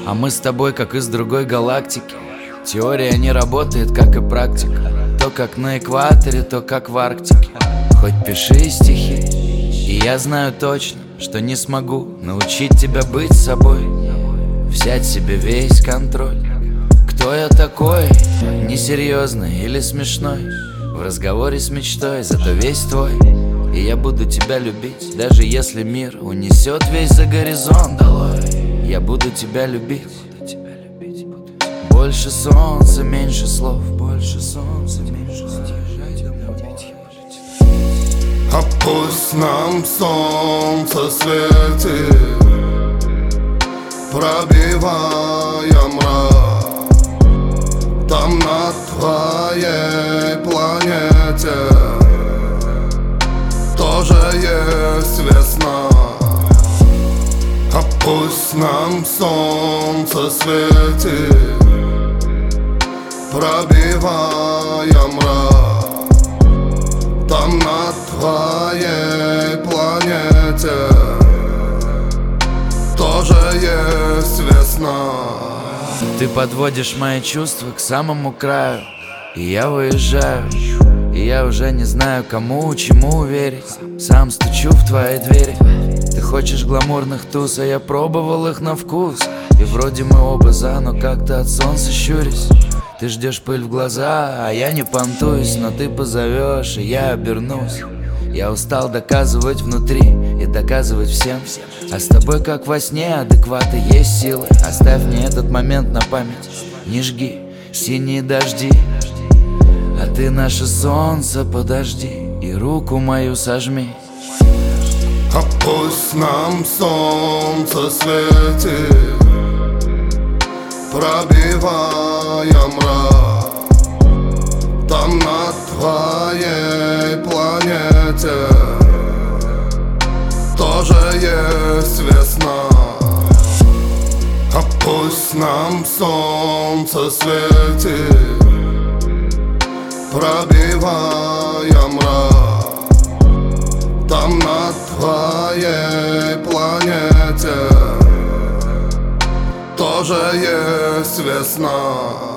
А мы с тобой как из другой галактики. Теория не работает, как и практика. То как на экваторе, то как в Арктике. Хоть пиши стихи, и я знаю точно, что не смогу научить тебя быть собой, взять себе весь контроль. Кто я такой? Несерьезный или смешной? В разговоре с мечтой, зато весь твой. И я буду тебя любить, даже если мир унесет весь за горизонт долой. Я буду тебя любить. Больше солнца, меньше слов. Больше солнца, меньше слов. А пусть нам солнце светит, пробивая мрак. Там на твоей планете тоже есть весна. А пусть нам солнце светит, пробивая мрак. Там на твоей планете тоже есть весна. Ты подводишь мои чувства к самому краю, и я выезжаю, и я уже не знаю, кому, чему верить. Сам стучу в твои двери. Ты хочешь гламурных туз, а я пробовал их на вкус. И вроде мы оба за, но как-то от солнца щурюсь. Ты ждешь пыль в глаза, а я не понтуюсь. Но ты позовешь, и я обернусь. Я устал доказывать внутри и доказывать всем. А с тобой как во сне, адекваты есть силы. Оставь мне этот момент на память. Не жги синие дожди, а ты наше солнце, подожди и руку мою сожми. А пусть нам солнце светит, пробивая мрак. Там на твоей планете тоже есть весна. А пусть нам солнце светит, пробивая мрак. Там на твоей планете тоже есть весна.